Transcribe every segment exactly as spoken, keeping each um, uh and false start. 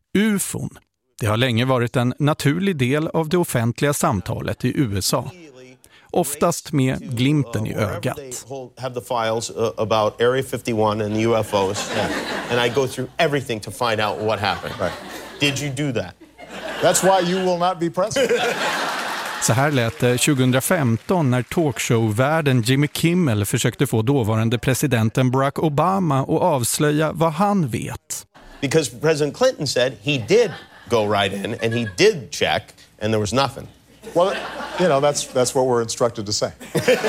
U F O. Det har länge varit en naturlig del av det offentliga samtalet i U S A. Oftast med glimten i ögat. Have the files about Area fifty-one and the U F Os. And I go through everything to find out what happened. Right. Did you do that? That's why you will not be president. Så här lät det tjugohundrafemton när talkshow-värden Jimmy Kimmel försökte få dåvarande presidenten Barack Obama att avslöja vad han vet. Because President Clinton said he did go right in and he did check and there was nothing. Well, you know, that's that's what we're instructed to say.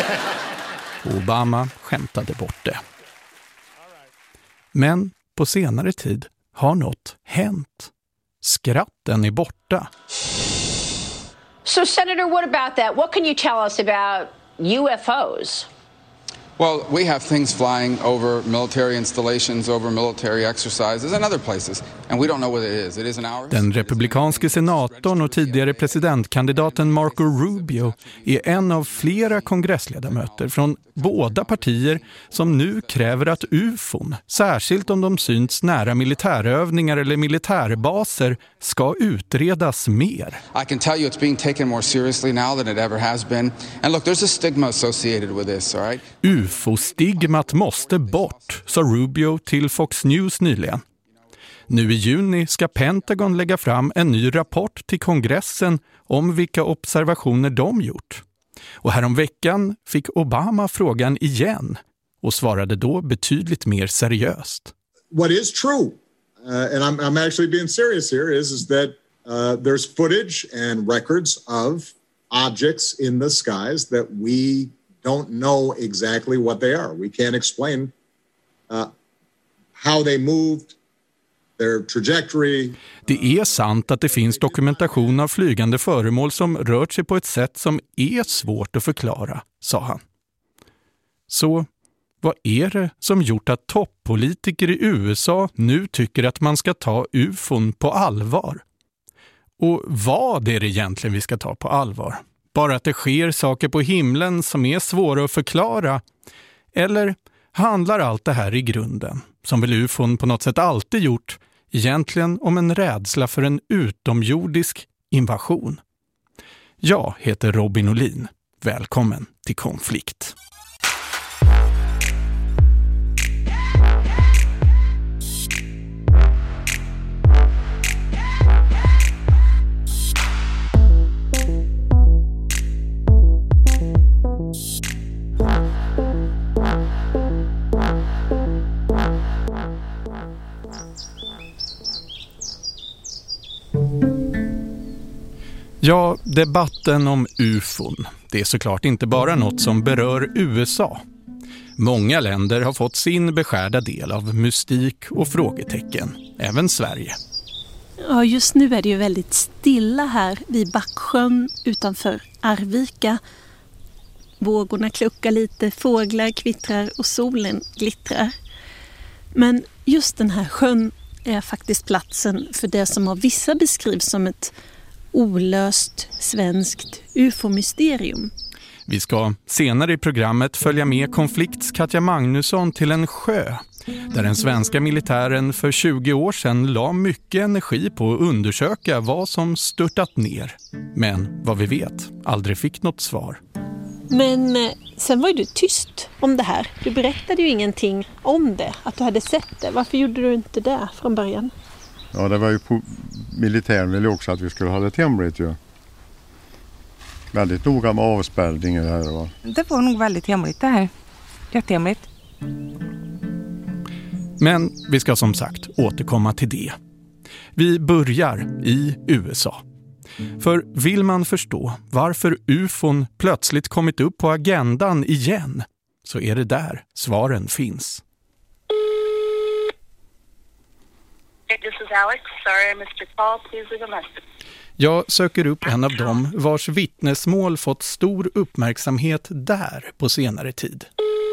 Obama skämtade bort det. Men på senare tid har något hänt. Skratten är borta. So, Senator, what about that? What can you tell us about U F Os? Well, we have things flying over military installations, over military exercises and other places, and we don't know what it is. It isn't ours. Den republikanske senatorn och tidigare presidentkandidaten Marco Rubio är en av flera kongressledamöter från båda partier som nu kräver att U F O, särskilt om de syns nära militärövningar eller militärbaser, ska utredas mer. I can tell you it's being taken more seriously now than it ever has been. And look, there's a stigma associated with this, all right? U F O-stigmat måste bort, sa Rubio till Fox News nyligen. Nu i juni ska Pentagon lägga fram en ny rapport till kongressen om vilka observationer de gjort. Och häromveckan fick Obama frågan igen och svarade då betydligt mer seriöst. What is true, uh, and I'm, I'm actually being serious here, is, is that uh, there's footage and records of objects in the skies that we don't know exactly what they are. We can't explain uh, how they moved, their trajectory. Det är sant att det finns dokumentation av flygande föremål som rört sig på ett sätt som är svårt att förklara, sa han. Så vad är det som gjort att toppolitiker i U S A nu tycker att man ska ta U F O på allvar? Och vad är det egentligen vi ska ta på allvar? Bara att det sker saker på himlen som är svåra att förklara? Eller handlar allt det här i grunden, som väl U F O på något sätt alltid gjort, egentligen om en rädsla för en utomjordisk invasion? Jag heter Robin Olin. Välkommen till Konflikt. Ja, debatten om U F O, det är såklart inte bara något som berör U S A. Många länder har fått sin beskärda del av mystik och frågetecken, även Sverige. Ja, just nu är det ju väldigt stilla här vid Backsjön utanför Arvika. Vågorna kluckar lite, fåglar kvittrar och solen glittrar. Men just den här sjön är faktiskt platsen för det som av vissa beskrivs som ett olöst svenskt U F O-mysterium. Vi ska senare i programmet följa med Konflikts Katja Magnusson till en sjö där den svenska militären för tjugo år sedan la mycket energi på att undersöka vad som störtat ner. Men vad vi vet, aldrig fick något svar. Men sen var ju du tyst om det här. Du berättade ju ingenting om det, att du hade sett det. Varför gjorde du inte det från början? Ja, det var ju på militären ville också att vi skulle ha det hemligt ju. Väldigt noga med avspärrningar här. Va? Det var nog väldigt hemligt det här. Jättehemligt. Men vi ska som sagt återkomma till det. Vi börjar i U S A. För vill man förstå varför U F O plötsligt kommit upp på agendan igen, så är det där svaren finns. This is Alex. Sorry I missed your call. Please leave a message. Jag söker upp en av dem vars vittnesmål fått stor uppmärksamhet där på senare tid.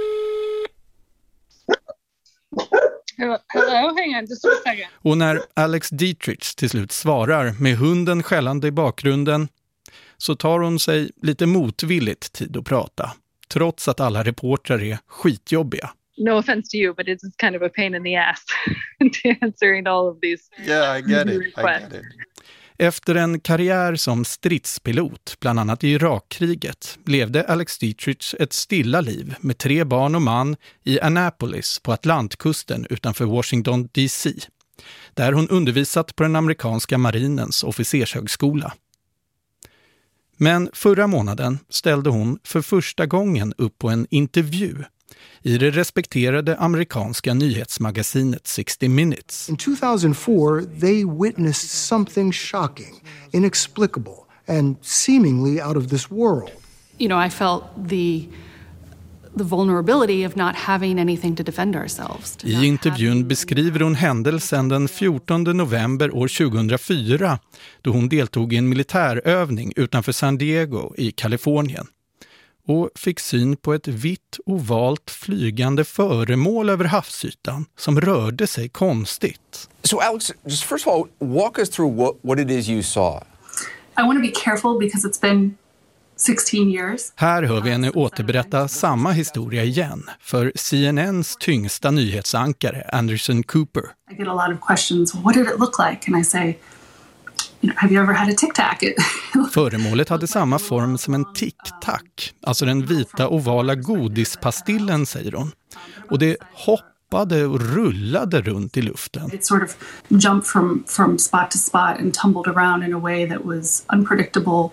Hello, hello, hang on just a second. Och när Alex Dietrich till slut svarar med hunden skällande i bakgrunden, så tar hon sig lite motvilligt tid att prata, trots att alla reportrar är skitjobbiga. no offense to you, but it's kind of a pain in the ass to answering all of these. Yeah, I get it. I get it. Efter en karriär som stridspilot, bland annat i Irakkriget, levde Alex Dietrich ett stilla liv med tre barn och man i Annapolis på Atlantkusten utanför Washington D C, där hon undervisat på den amerikanska marinens officershögskola. Men förra månaden ställde hon för första gången upp på en intervju i det respekterade amerikanska nyhetsmagasinet sixty minutes. In two thousand four, they witnessed something shocking, inexplicable, and seemingly out of this world. You know, I felt the the vulnerability of not having anything to defend ourselves. I intervjun beskriver hon händelsen den fjortonde november år tjugohundrafyra då hon deltog i en militärövning utanför San Diego i Kalifornien och fick syn på ett vitt ovalt flygande föremål över havsytan som rörde sig konstigt. So Alex, just first of all, walk us through what, what it is you saw. I want to be careful because it's been sixteen years. Här hör vi henne återberätta samma historia igen för C N N:s tyngsta nyhetsankare Anderson Cooper. I get a lot of questions. What did it look like? And I say, you know, have you ever had a tic-tac? Föremålet hade samma form som en tic-tac, alltså den vita ovala godispastillen, säger hon. Och det hoppade och rullade runt i luften. It sort of jumped from from spot to spot and tumbled around in a way that was unpredictable.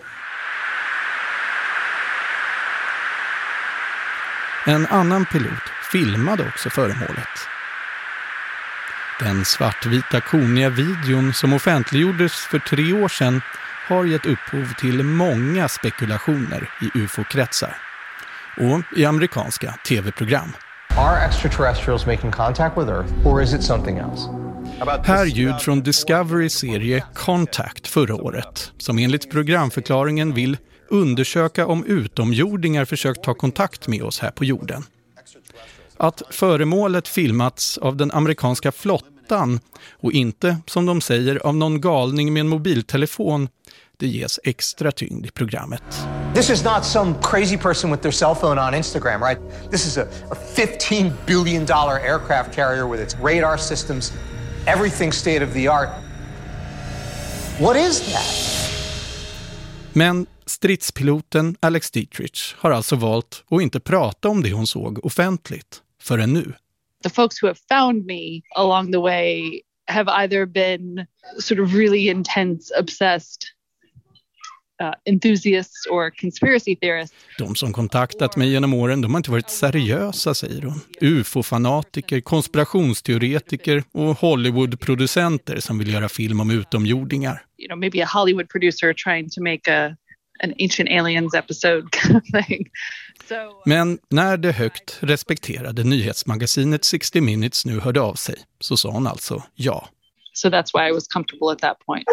En annan pilot filmade också föremålet. Den svartvita koniga videon som offentliggjordes för tre år sedan har gett upphov till många spekulationer i U F O-kretsar och i amerikanska tv-program. Are extraterrestrials making contact with Earth, or is it something else? Här ljud från Discoverys serie Contact förra året, som enligt programförklaringen vill undersöka om utomjordingar försökt ta kontakt med oss här på jorden. Att föremålet filmats av den amerikanska flottan och inte, som de säger, av någon galning med en mobiltelefon, det ges extra tyngd i programmet. This is not some crazy person with their cell phone on Instagram, right? This is a, a fifteen billion dollar aircraft carrier with its radar systems, everything state of the art. What is that? Men stridspiloten Alex Dietrich har alltså valt att inte prata om det hon såg offentligt förrän nu. The folks who have found me along the way have either been sort of really intense, obsessed uh, enthusiasts or conspiracy theorists. De som kontaktat mig genom åren, de har inte varit seriösa, säger hon. U F O-fanatiker, konspirationsteoretiker och Hollywood-producenter som vill göra film om utomjordingar. You know, maybe a Hollywood producer trying to make a an Ancient Aliens episode kind of thing. So, Men när det högt respekterade nyhetsmagasinet sixty minutes nu hörde av sig, så sa hon alltså ja. So that's why I was comfortable at that point.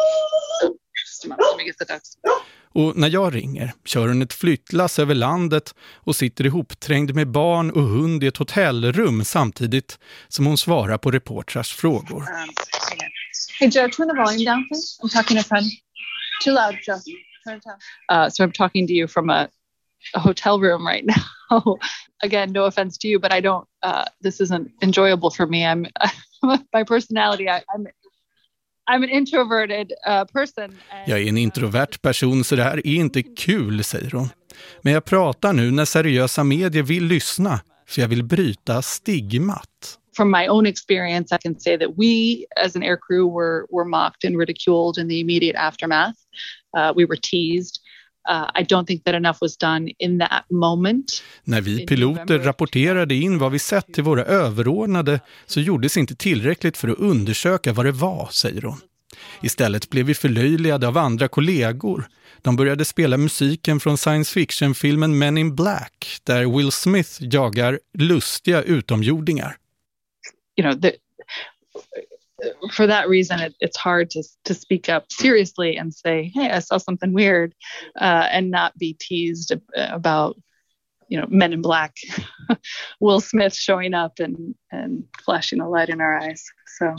Och när jag ringer kör hon ett flyttlass över landet och sitter ihopträngd med barn och hund i ett hotellrum samtidigt som hon svarar på reportrars frågor. Um, hey Joe, turn the volume down please. I'm talking to a friend. Too loud, Joe. Turn it down. Uh, so I'm talking to you from a, a hotel room right now. Again, no offense to you, but I don't, uh, this isn't enjoyable for me. I'm, my personality, I, I'm I'm an introverted uh, person. And, jag är en introvert person, så det här är inte kul, säger hon. Men jag pratar nu när seriösa medier vill lyssna, för jag vill bryta stigmat. From my own experience, I can say that we, as an air crew, were were mocked and ridiculed in the immediate aftermath. Uh, we were teased. Uh, I don't think that enough was done in that moment. När vi piloter rapporterade in vad vi sett till våra överordnade så gjordes inte tillräckligt för att undersöka vad det var, säger hon. Istället blev vi förlöjligade av andra kollegor. De började spela musiken från science fiction-filmen Men in Black, där Will Smith jagar lustiga utomjordingar. You know, the, for that reason, it, it's hard to to speak up seriously and say, "Hey, I saw something weird," uh, and not be teased about, you know, Men in Black, Will Smith showing up and and flashing a light in our eyes. So.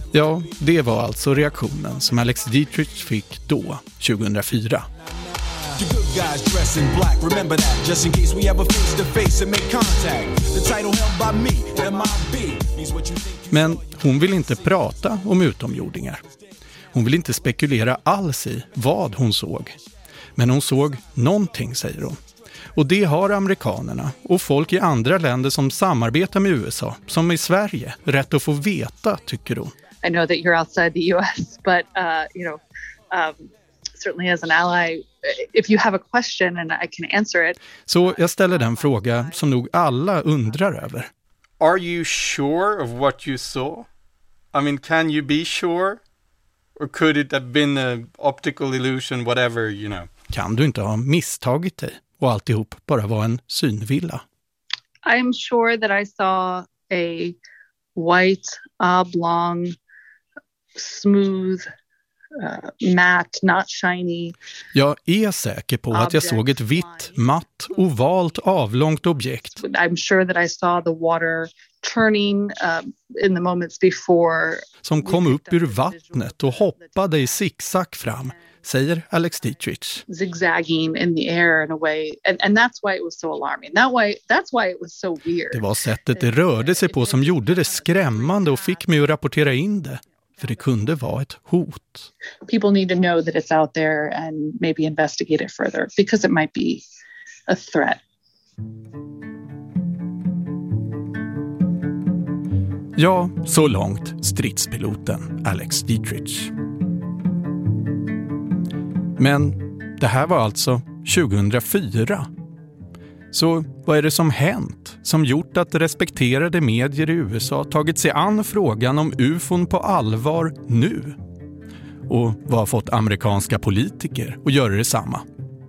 Ja, det var alltså reaktionen som Alex Dietrich fick då, tjugohundrafyra. Men hon vill inte prata om utomjordingar. Hon vill inte spekulera alls i vad hon såg. Men hon såg någonting, säger hon. Och det har amerikanerna och folk i andra länder som samarbetar med U S A, som i Sverige, rätt att få veta, tycker hon. I know that you're outside the U S, but uh, you know, um, certainly as an ally, if you have a question and I can answer it. Så jag ställer den fråga som nog alla undrar över. Are you sure of what you saw? I mean, can you be sure? Or could it have been an optical illusion, whatever, you know? Kan du inte ha misstagit dig och alltihop bara var en synvilla? I'm sure that I saw a white, oblong, smooth, uh, matte, not shiny. Jag är säker på att jag såg ett vitt, matt, ovalt, avlångt objekt. I'm sure that I saw the water turning uh, in the moments before. Som kom upp ur vattnet och hoppade i zigzag fram, säger Alex Dietrich. Zigzagging in the air in a way, and, and that's why it was so alarming. That way, that's why it was so weird. Det var sättet det rörde sig på som gjorde det skrämmande och fick mig att rapportera in det. För det kunde vara ett hot. People need to know that it's out there and maybe investigate it further because it might be a threat. Ja, så långt stridspiloten Alex Dietrich. Men det här var alltså tjugohundrafyra. Så vad är det som hänt som gjort att respekterade medier i U S A tagit sig an frågan om U F O på allvar nu? Och vad har fått amerikanska politiker att göra detsamma?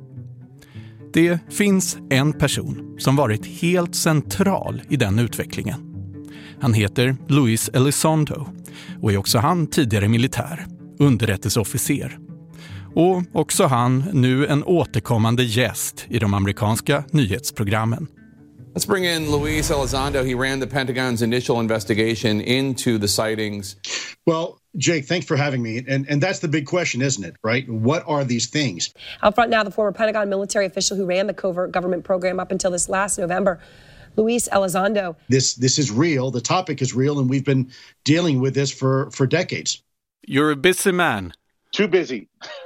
Det finns en person som varit helt central i den utvecklingen. Han heter Luis Elizondo och är också han tidigare militär, underrättelseofficer. Och också han nu en återkommande gäst i de amerikanska nyhetsprogrammen. Let's bring in Luis Elizondo. He ran the Pentagon's initial investigation into the sightings. Well, Jake, thanks for having me. And, and that's the big question, isn't it, right? What are these things? Out front now, the former Pentagon military official who ran the covert government program up until this last November, Luis Elizondo. This, this is real. The topic is real, and we've been dealing with this for, for decades. You're a busy man. Too busy.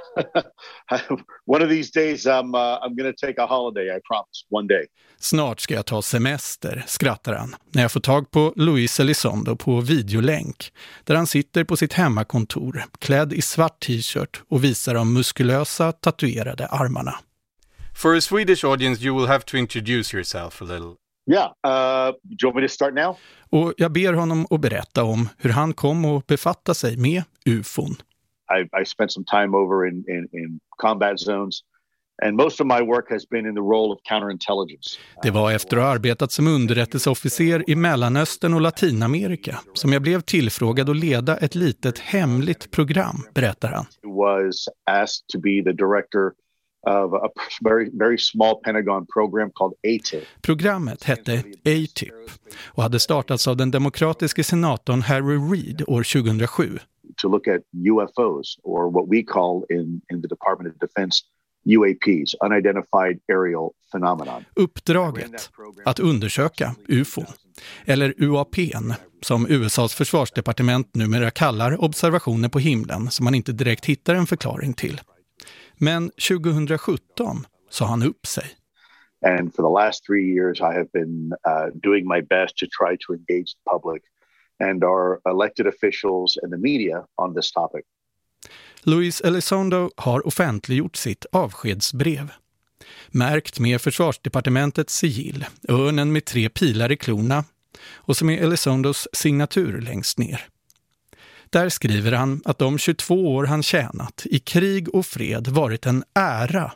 One of these days I'm, uh, I'm going to take a holiday, I promise. One day. Snart ska jag ta semester, skrattar han, när jag får tag på Luis Elizondo på videolänk, där han sitter på sitt hemmakontor, klädd i svart t-shirt och visar de muskulösa, tatuerade armarna. For a Swedish audience, you will have to introduce yourself a little. Yeah, uh, do you want me to start now? Och jag ber honom att berätta om hur han kom att befatta sig med U F O. I, I spent some time over in, in, in combat zones, and most of my work has been in the role of counterintelligence. Det var efter att ha arbetat som underrättelseofficer i Mellanöstern och Latinamerika som jag blev tillfrågad att leda ett litet hemligt program, berättar han. I was asked to be the director of a very, very small Pentagon program called A T I P. Programmet hette A T I P och hade startats av den demokratiske senatorn Harry Reid år tjugohundrasju. To look at U F Os, or what we call in, in the Department of Defense U A Ps, Unidentified Aerial Phenomenon. Uppdraget att undersöka U F O, eller U A P:n, som U S A:s försvarsdepartement numera kallar observationer på himlen som man inte direkt hittar en förklaring till. Men tjugohundrasjutton sa han upp sig. And for the last three years I have been uh, doing my best to try to engage the public and our elected officials and the media on this topic. Luis Elizondo har offentliggjort sitt avskedsbrev. Märkt med försvarsdepartementets sigill, örnen med tre pilar i klorna och som är Elizondos signatur längst ner. Där skriver han att de tjugotvå år han tjänat i krig och fred varit en ära.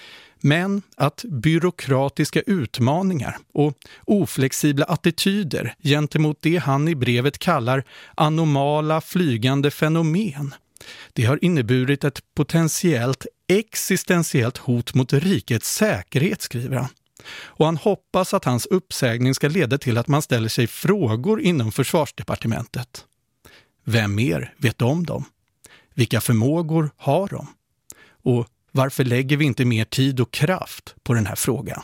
Men att byråkratiska utmaningar och oflexibla attityder gentemot det han i brevet kallar anomala flygande fenomen, det har inneburit ett potentiellt existentiellt hot mot rikets säkerhet, skriver han. Och han hoppas att hans uppsägning ska leda till att man ställer sig frågor inom försvarsdepartementet. vem mer vet om dem? Vilka förmågor har de? Och varför lägger vi inte mer tid och kraft på den här frågan?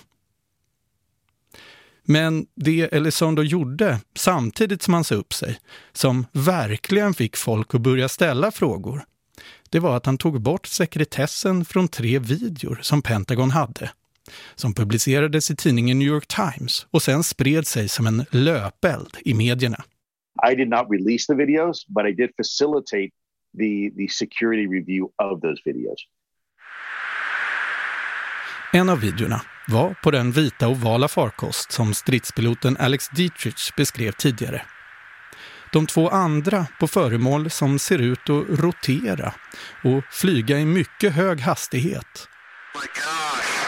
Men det Elizondo gjorde samtidigt som han sa upp sig, som verkligen fick folk att börja ställa frågor, det var att han tog bort sekretessen från tre videor som Pentagon hade, som publicerades i tidningen New York Times och sen spred sig som en löpeld i medierna. I did not release the videos, but I did facilitate the, the security review of those videos. En av videorna var på den vita ovala farkost som stridspiloten Alex Dietrich beskrev tidigare. De två andra på föremål som ser ut att rotera och flyga i mycket hög hastighet. Oh my gosh.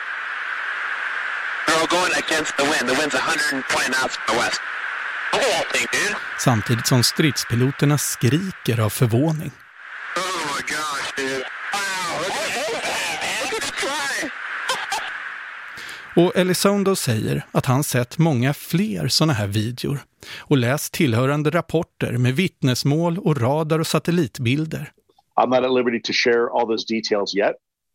They're all going against the wind. The wind's one hundred twenty knots from the west. The whole thing, dude. Samtidigt som stridspiloterna skriker av förvåning. Oh my gosh, dude. Wow, look at that. Look at the fly. Och Elizondo säger att han sett många fler såna här videor och läst tillhörande rapporter med vittnesmål och radar och satellitbilder. I'm not at liberty to share all those details yet,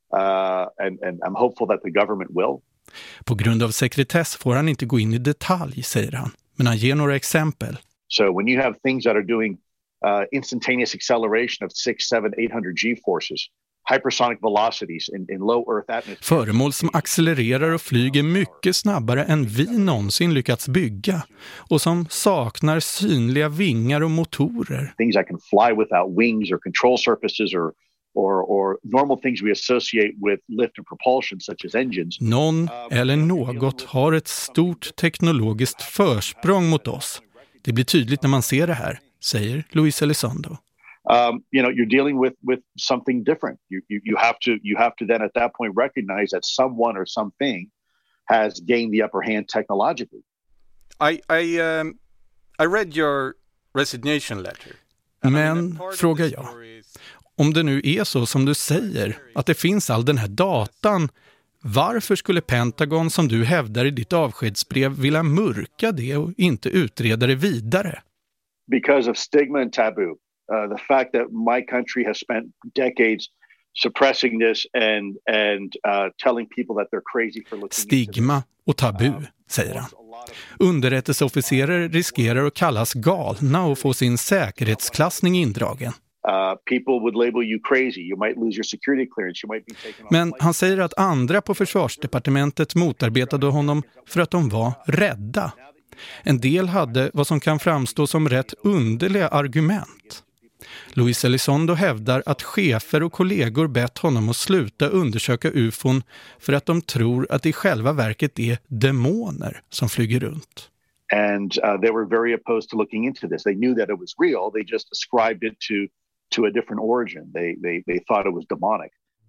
uh, and, and I'm hopeful that the government will. På grund av sekretess får han inte gå in i detalj, säger han, men han ger några exempel. So when you have things that are doing uh, instantaneous acceleration of six, seven, eight hundred G-forces, hypersonic velocities in, in low Earth atmosphere. Föremål som accelererar och flyger mycket snabbare än vi någonsin lyckats bygga och som saknar synliga vingar och motorer. Things that can fly without wings or control surfaces or or or normal things we associate with lift and propulsion such as engines. Någon eller något har ett stort teknologiskt försprång mot oss. Det blir tydligt när man ser det här, säger Luis Elizondo. Um, you know, you're dealing with with something different. You, you you have to you have to then at that point recognize that someone or something has gained the upper hand technologically. I I um, I read your resignation letter. Men, frågar jag, om det nu är så som du säger, att det finns all den här datan, varför skulle Pentagon, som du hävdar i ditt avskedsbrev, vilja mörka det och inte utreda det vidare? Because of stigma and taboo. Uh, the fact that my country has spent decades suppressing this and and uh, telling people that they're crazy for looking. Stigma och tabu, säger han. Underrättelseofficerare riskerar att kallas galna och få sin säkerhetsklassning indragen. Uh, people would label you crazy. You might lose your security clearance. You might be taken off. Men han säger att andra på försvarsdepartementet motarbetade honom för att de var rädda. En del hade vad som kan framstå som rätt underliga argument. Luis Elizondo hävdar att chefer och kollegor bett honom att sluta undersöka U F O för att de tror att det i själva verket är demoner som flyger runt. And uh, they were very opposed to looking into this. They knew that it was real. They just ascribed it to to a different origin. They they they thought it was demonic.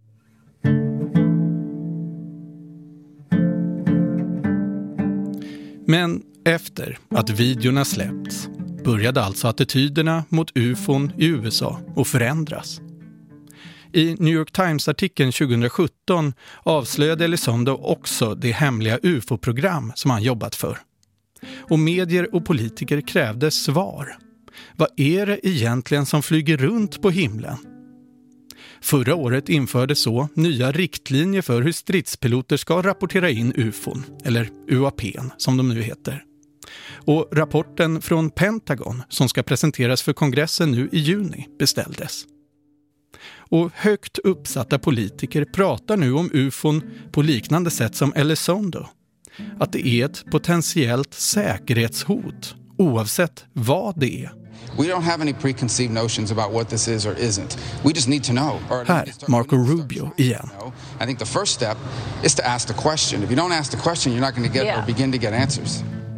Men efter att videorna släppts började alltså attityderna mot U F O i U S A att förändras. I New York Times-artikeln tjugohundrasjutton avslöjade Elizondo också det hemliga U F O-program som han jobbat för. Och medier och politiker krävde svar. Vad är det egentligen som flyger runt på himlen? Förra året infördes så nya riktlinjer för hur stridspiloter ska rapportera in U F O, eller U A P som de nu heter. Och rapporten från Pentagon som ska presenteras för kongressen nu i juni beställdes. Och högt uppsatta politiker pratar nu om U F O på liknande sätt som Elizondo. Att det är ett potentiellt säkerhetshot oavsett vad det är. We don't have any preconceived notions about what this is or isn't. We just need to know. Här, Marco Rubio igen. I think the first step is to ask the question. If you don't ask the question, you're not going to get yeah. or begin to get answers.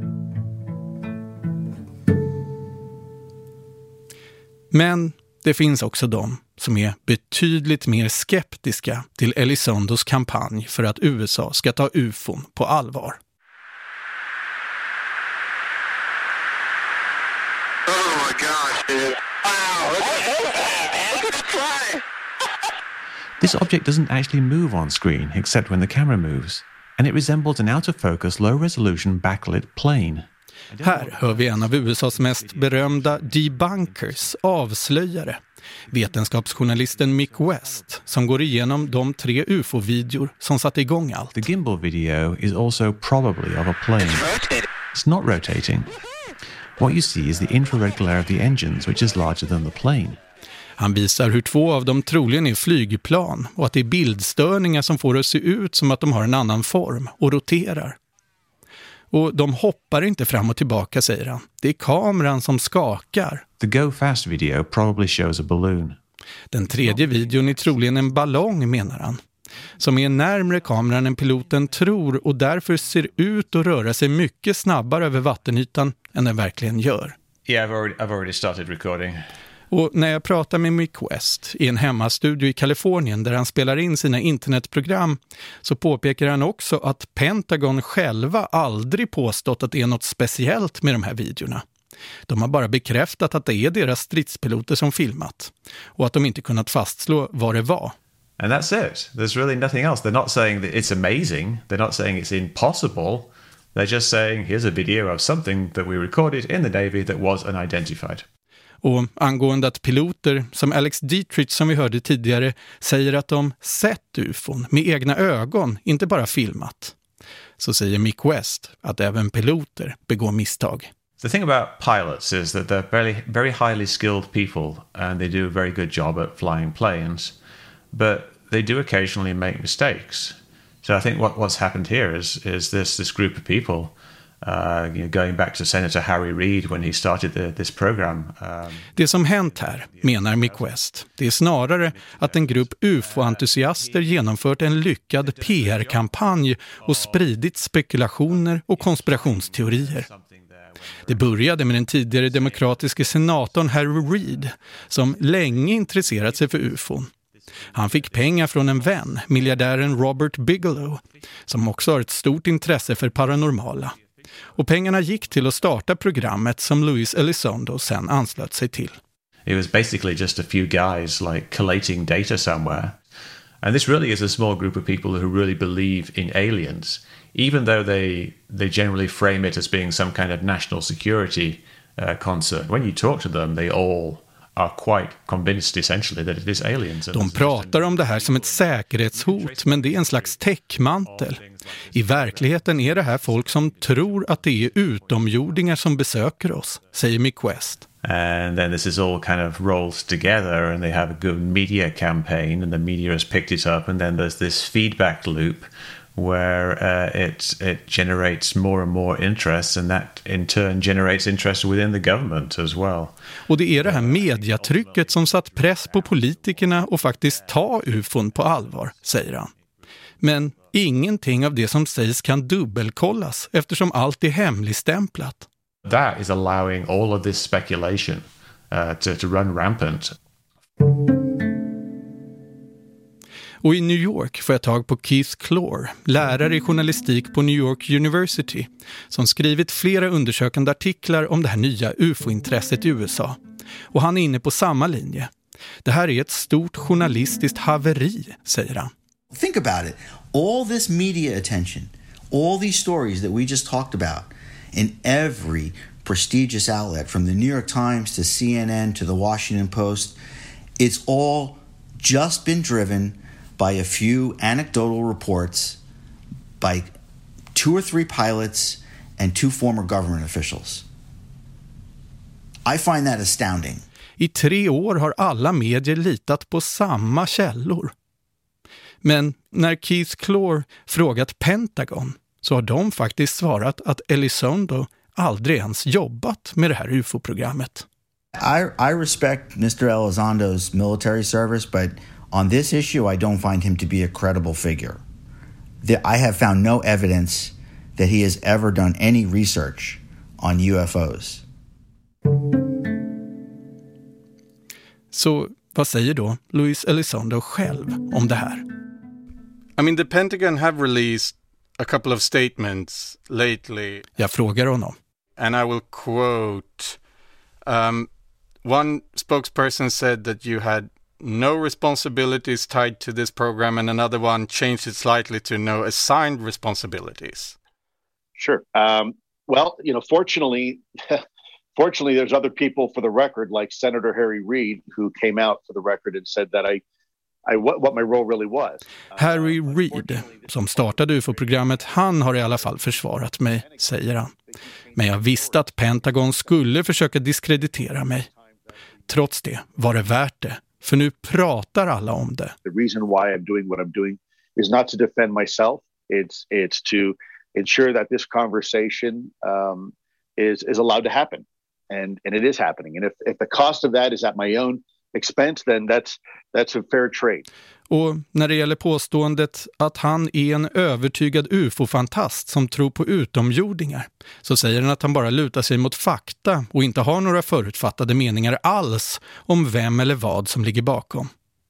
Men det finns också de som är betydligt mer skeptiska till Elizondos kampanj för att U S A ska ta U F O på allvar. Oh my gosh, dude. Wow, look at that. Look at the fly. This object doesn't actually move on screen except when the camera moves, and it resembles an out-of-focus, low-resolution backlit plane. Här hör vi en av U S A:s mest berömda debunkers, avslöjare, vetenskapsjournalisten Mick West, som går igenom de tre U F O-videor som satte igång allt. The gimbal video is also probably of a plane. It's not rotating. What you see is the infrared glare of the engines, which is larger than the plane. Han visar hur två av dem troligen är flygplan och att det är bildstörningar som får det att se ut som att de har en annan form och roterar. Och de hoppar inte fram och tillbaka, säger han. Det är kameran som skakar. The Go Fast video probably shows a balloon. Den tredje videon är troligen en ballong, menar han, som är närmare kameran än piloten tror och därför ser ut att röra sig mycket snabbare över vattenytan än den verkligen gör. Yeah, I've already, I've already started recording. Och när jag pratar med Mick West i en hemmastudio i Kalifornien där han spelar in sina internetprogram, så påpekar han också att Pentagon själva aldrig påstått att det är något speciellt med de här videorna. De har bara bekräftat att det är deras stridspiloter som filmat och att de inte kunnat fastslå vad det var. And that's it. There's really nothing else. They're not saying that it's amazing. They're not saying it's impossible. They're just saying here's a video of something that we recorded in the Navy that was unidentified. Och angående att piloter som Alex Dietrich, som vi hörde tidigare, säger att de sett U F O med egna ögon, inte bara filmat, så säger Mick West att även piloter begår misstag. The thing about pilots is that they're very, very highly skilled people and they do a very good job at flying planes, but they do occasionally make mistakes. So I think what, what's happened here is, is this, this group of people, Uh, you know, going back to Senator Harry Reid when he started the, this program. Um, det som hänt här, menar Mick West, det är snarare att en grupp U F O-entusiaster genomfört en lyckad P R-kampanj och spridit spekulationer och konspirationsteorier. Det började med den tidigare demokratiska senatorn Harry Reid, som länge intresserat sig för U F O. Han fick pengar från en vän, miljardären Robert Bigelow, som också har ett stort intresse för paranormala. Och pengarna gick till att starta programmet som Luis Elizondo sen anslöt sig till. It was basically just a few guys like collating data somewhere. And this really is a small group of people who really believe in aliens, even though they they generally frame it as being some kind of national security uh, concern. When you talk to them, they all are quite convinced essentially that it is aliens. De pratar om det här som ett säkerhetshot, men det är en slags täckmantel. I verkligheten är det här folk som tror att det är utomjordingar som besöker oss, säger Mick West. And then this is all kind of rolls together and they have a good media campaign and the media has picked it up and then there's this feedback loop where uh, it it generates more and more interest and that in turn generates interest within the government as well. Och det är det här mediatrycket som satt press på politikerna och faktiskt ta U F O på allvar, säger han. Men ingenting av det som sägs kan dubbelkollas eftersom allt är hemligstämplat. That is allowing all of this speculation uh, to, to run rampant. Och i New York får jag tag på Keith Clore, lärare i journalistik på New York University, som skrivit flera undersökande artiklar om det här nya U F O-intresset i U S A. Och han är inne på samma linje. Det här är ett stort journalistiskt haveri, säger han. Think about it. All this media attention, all these stories that we just talked about in every prestigious outlet, from the New York Times to C N N to the Washington Post, it's all just been driven by a few anecdotal reports by two or three pilots and two former government officials. I find that astounding. I tre år har alla medier litat på samma källor. Men när Keith Clore frågat Pentagon så har de faktiskt svarat att Elizondo aldrig ens jobbat med det här U F O-programmet. I, I respect mister Elizondo's military service, but on this issue I don't find him to be a credible figure. The, I have found no evidence that he has ever done any research on U F Os. Så vad säger då Luis Elizondo själv om det här? I mean, the Pentagon have released a couple of statements lately. Jag frågar honom. And I will quote, um, one spokesperson said that you had no responsibilities tied to this program, and another one changed it slightly to no assigned responsibilities. Sure. Um, Well, you know, fortunately, fortunately, there's other people for the record, like Senator Harry Reid, who came out for the record and said that I, I what, what my role really was. Harry Reid, som startade U F O-programmet, han har i alla fall försvarat mig, säger han. Men jag visste att Pentagon skulle försöka diskreditera mig. Trots det var det värt det, för nu pratar alla om det. The reason why I'm doing what I'm doing is not to defend myself. It's it's to ensure that this conversation um, is is allowed to happen, and and it is happening. And if if the cost of that is at my own expense, then that's that's a fair trade. Och när det gäller påståendet att han är en övertygad U F O-fantast som tror på utomjordingar, så säger han att han bara lutar sig mot fakta och inte har några förutfattade meningar alls om vem eller vad som ligger bakom.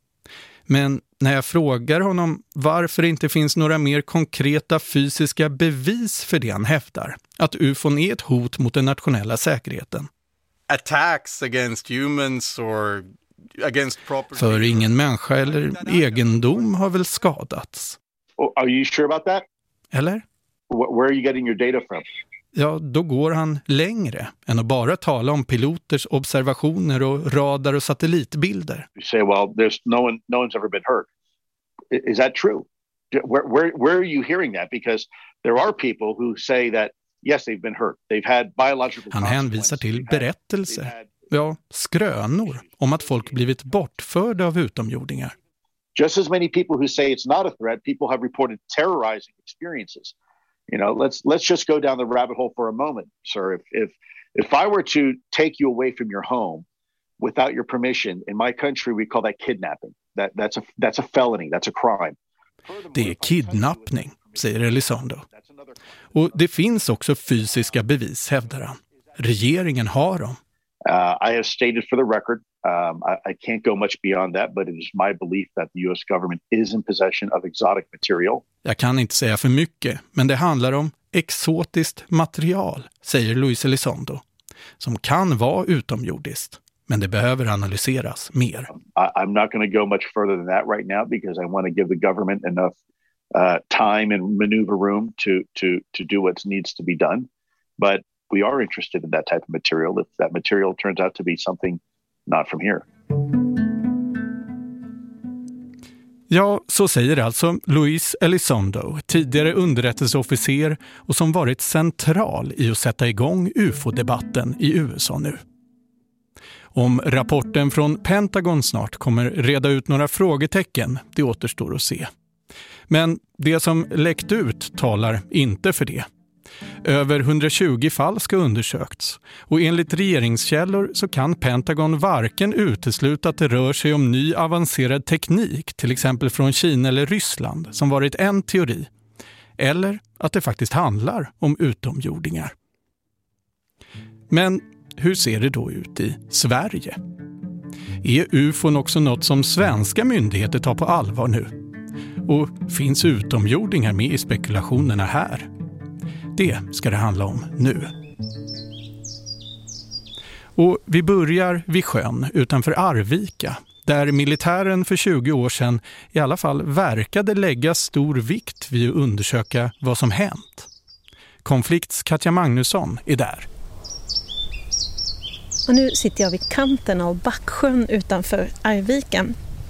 Men när jag frågar honom varför det inte finns några mer konkreta fysiska bevis för det han hävdar, att U F O är ett hot mot den nationella säkerheten. Attacks against humans or against property. För ingen människa eller egendom har väl skadats. Oh, are you sure about that? Eller? Where are you getting your data from? Ja, då går han längre än att bara tala om piloters observationer och radar- och satellitbilder. You say, well, there's no one, no one's ever been hurt. Is that true? Where, where, where are you hearing that? Because there are people who say that, yes, they've been hurt. They've had biological. Han hänvisar till berättelser, ja, skrönor om att folk blivit bortförda av utomjordingar. Just as many people who say it's not a threat, people have reported terrorizing experiences. You know, let's let's just go down the rabbit hole for a moment, sir. If if if I were to take you away from your home without your permission, in my country we call that kidnapping. That that's a that's a felony. That's a crime. Det är kidnappning, säger Elizondo. Och det finns också fysiska bevis, hävdar han. Regeringen har dem. Uh, I have stated for the record, um, I, I can't go much beyond that, but it is my belief that the U S government is in possession of exotic material. Jag kan inte säga för mycket, men det handlar om exotiskt material, säger Luis Elizondo, som kan vara utomjordiskt, men det behöver analyseras mer. I, I'm not going to go much further than that right now because I want to give the government enough uh, time and maneuver room to to to do what needs to be done, but we are interested in that type of material if that material turns out to be something not from here. Ja, så säger alltså Luis Elizondo, tidigare underrättelseofficer och som varit central i att sätta igång U F O-debatten i U S A nu. Om rapporten från Pentagon snart kommer reda ut några frågetecken, det återstår att se. Men det som läckt ut talar inte för det. Över hundratjugo fall ska undersökts och enligt regeringskällor så kan Pentagon varken utesluta att det rör sig om ny avancerad teknik, till exempel från Kina eller Ryssland, som varit en teori, eller att det faktiskt handlar om utomjordingar. Men hur ser det då ut i Sverige? Är U F O också något som svenska myndigheter tar på allvar nu? Och finns utomjordingar med i spekulationerna här? Det ska det handla om nu. Och vi börjar vid sjön utanför Arvika, där militären för tjugo år sedan i alla fall verkade lägga stor vikt vid att undersöka vad som hänt. Konflikts Katja Magnusson är där. Och nu sitter jag vid kanten av Backsjön utanför Arvika.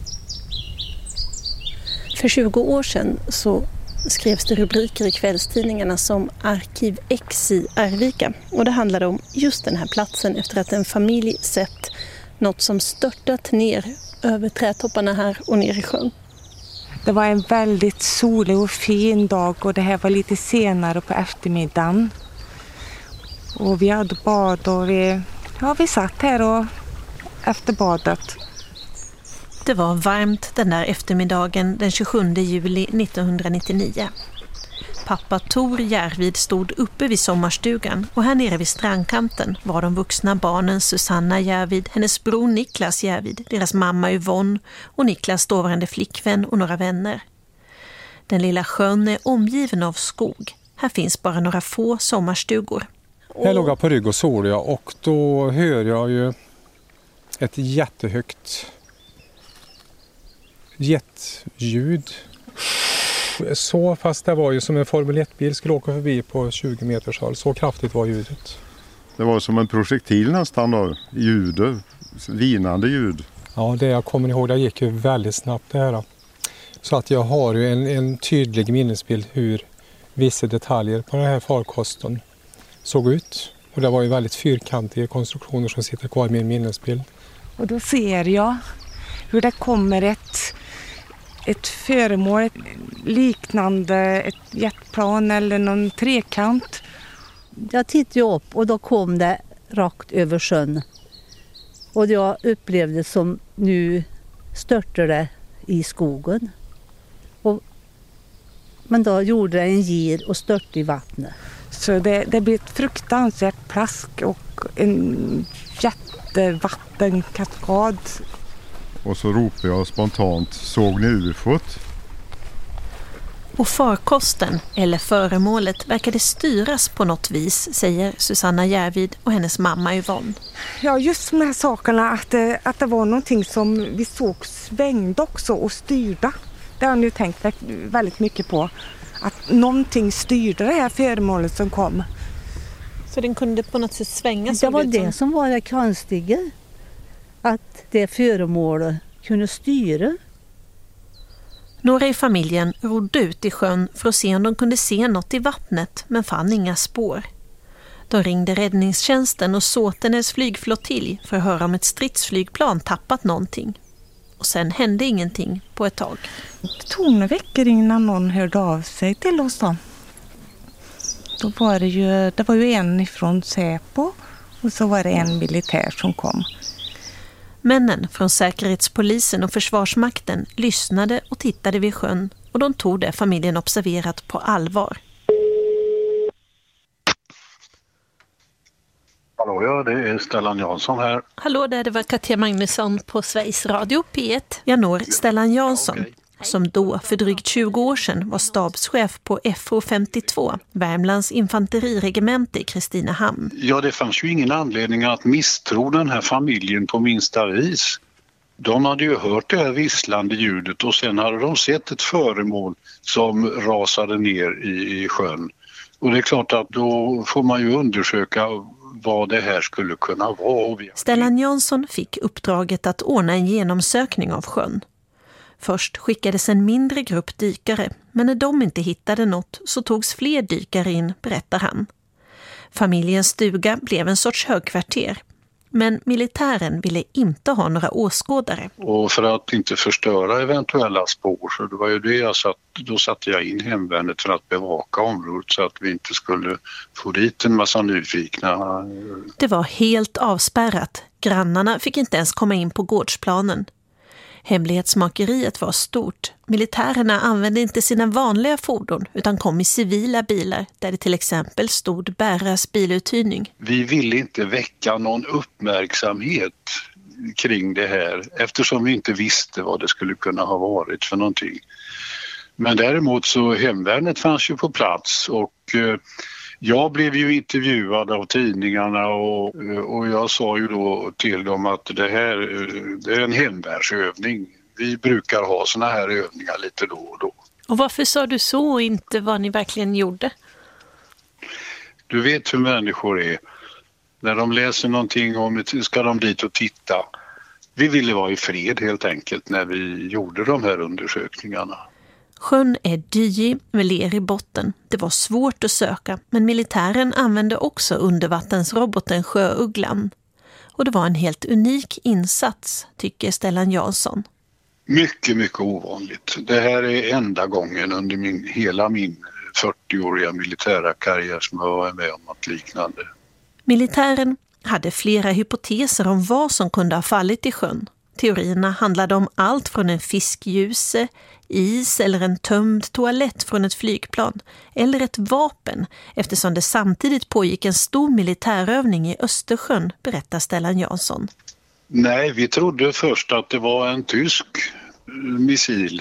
För tjugo år sedan så skrevs det rubriker i kvällstidningarna som Arkiv X i Arvika. Och det handlade om just den här platsen efter att en familj sett något som störtat ner över trädtopparna här och ner i sjön. Det var en väldigt solig och fin dag och det här var lite senare på eftermiddagen. Och vi hade bad och vi, ja, vi satt här och efter badet. Det var varmt den där eftermiddagen den tjugosjunde juli nittonhundranittionio. Pappa Tor Järvid stod uppe vid sommarstugan och här nere vid strandkanten var de vuxna barnen Susanna Järvid, hennes bror Niklas Järvid, deras mamma Yvonne och Niklas dåvarande flickvän och några vänner. Den lilla sjön är omgiven av skog. Här finns bara några få sommarstugor. Här låg jag på rygg och sol jag, och då hör jag ju ett jättehögt jetljud. Så, fast det var ju som en Formel ett-bil skulle åka förbi på tjugo meters håll. Så kraftigt var ljudet. Det var som en projektil nästan då, ljudet, vinande ljud. Ja, det jag kommer ihåg, det gick ju väldigt snabbt det här. Så att jag har ju en, en tydlig minnesbild hur vissa detaljer på den här farkosten såg ut. Och det var ju väldigt fyrkantiga konstruktioner som sitter kvar i min minnesbild. Och då ser jag hur det kommer ett, ett föremål, ett liknande ett jetplan eller någon trekant. Jag tittade upp och då kom det rakt över sjön. Och jag upplevde som nu störtade det i skogen. Och, men då gjorde det en gir och störtade i vattnet. Så det, det blev ett fruktansvärt plask och en jättevattenkaskad. Och så ropade jag spontant, såg ni U F O:t? Och farkosten, eller föremålet, verkade styras på något vis, säger Susanna Järvid och hennes mamma Yvonne. Ja, just de här sakerna, att det, att det var någonting som vi såg svängde också och styrda. Det har jag nu tänkt väldigt mycket på. Att någonting styrde det här föremålet som kom. Så den kunde på något sätt svänga? Det var det som var det konstiga. Att det föremålet kunde styra. Några i familjen rodde ut i sjön för att se om de kunde se något i vattnet, men fann inga spår. De ringde räddningstjänsten och Såtenäs flygflottilj för att höra om ett stridsflygplan tappat någonting. Och sen hände ingenting på ett tag. Det tog några veckor innan någon hörde av sig till oss då. Då var det ju, det var ju en ifrån Säpo och så var det en militär som kom. Männen från Säkerhetspolisen och Försvarsmakten lyssnade och tittade vid sjön och de tog det familjen observerat på allvar. Hallå, ja, det är Stellan Jansson här. Hallå där, det var Katja Magnusson på Sveriges Radio P ett. Jag når Stellan Jansson, som då för drygt tjugo år sedan var stabschef på F O femtiotvå, Värmlands infanteriregemente i Kristinehamn. Ja, det fanns ju ingen anledning att misstro den här familjen på minsta vis. De hade ju hört det här visslande ljudet och sen hade de sett ett föremål som rasade ner i, i sjön. Och det är klart att då får man ju undersöka vad det här skulle kunna vara. Stellan Jansson fick uppdraget att ordna en genomsökning av sjön. Först skickades en mindre grupp dykare, men när de inte hittade något så togs fler dykare in, berättar han. Familjens stuga blev en sorts högkvarter, men militären ville inte ha några åskådare. Och för att inte förstöra eventuella spår, så det var ju det jag satt, då satte jag in hemvärnet för att bevaka området så att vi inte skulle få dit en massa nyfikna. Det var helt avspärrat. Grannarna fick inte ens komma in på gårdsplanen. Hemlighetsmakeriet var stort. Militärerna använde inte sina vanliga fordon utan kom i civila bilar där det till exempel stod Bäras biluthyrning. Vi ville inte väcka någon uppmärksamhet kring det här eftersom vi inte visste vad det skulle kunna ha varit för någonting. Men däremot så hemvärnet fanns ju på plats och eh, jag blev ju intervjuad av tidningarna och, och jag sa ju då till dem att det här det är en hemvärnsövning. Vi brukar ha såna här övningar lite då och då. Och varför sa du så och inte vad ni verkligen gjorde? Du vet hur människor är. När de läser någonting om det ska de dit och titta. Vi ville vara i fred helt enkelt när vi gjorde de här undersökningarna. Sjön är dyig med ler i botten. Det var svårt att söka, men militären använde också undervattensroboten Sjöugglan. Och det var en helt unik insats, tycker Stellan Jansson. Mycket, mycket ovanligt. Det här är enda gången under min, hela min fyrtioåriga militära karriär som jag var med om något liknande. Militären hade flera hypoteser om vad som kunde ha fallit i sjön. Teorierna handlade om allt från en fiskljuse, is eller en tömd toalett från ett flygplan eller ett vapen eftersom det samtidigt pågick en stor militärövning i Östersjön, berättar Stellan Jansson. Nej, vi trodde först att det var en tysk missil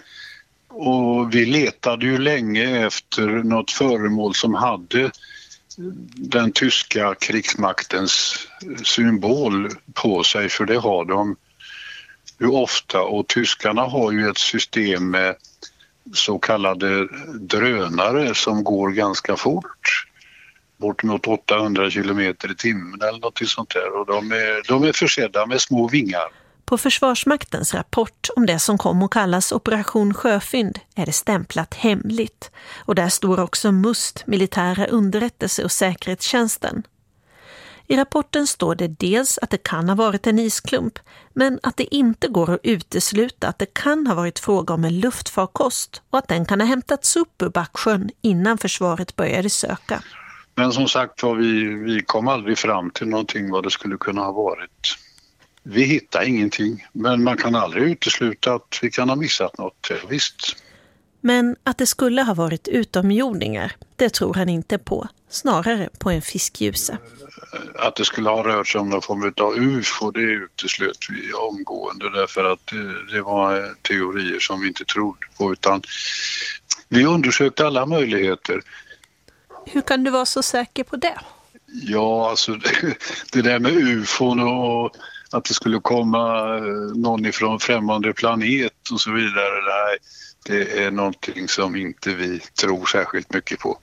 och vi letade ju länge efter något föremål som hade den tyska krigsmaktens symbol på sig, för det har de ju ofta och tyskarna har ju ett system med så kallade drönare som går ganska fort. Bortemot åttahundra kilometer i timmen eller något sånt där. Och de är, de är försedda med små vingar. På Försvarsmaktens rapport om det som kom att kallas Operation Sjöfynd är det stämplat hemligt. Och där står också MUST, militära underrättelse- och säkerhetstjänsten. I rapporten står det dels att det kan ha varit en isklump, men att det inte går att utesluta att det kan ha varit fråga om en luftfarkost och att den kan ha hämtats upp ur Backsjön innan försvaret började söka. Men som sagt var, vi, vi kom aldrig fram till någonting vad det skulle kunna ha varit. Vi hittar ingenting, men man kan aldrig utesluta att vi kan ha missat något, visst. Men att det skulle ha varit utomjordingar, det tror han inte på. Snarare på en fiskljuse. Att det skulle ha rört sig om någon form av U F O, det uteslöt vi omgående därför att det, det var teorier som vi inte trodde på, utan vi undersökte alla möjligheter. Hur kan du vara så säker på det? Ja, alltså det, det där med U F O och att det skulle komma någon ifrån främmande planet och så vidare, det, här, det är någonting som inte vi tror särskilt mycket på.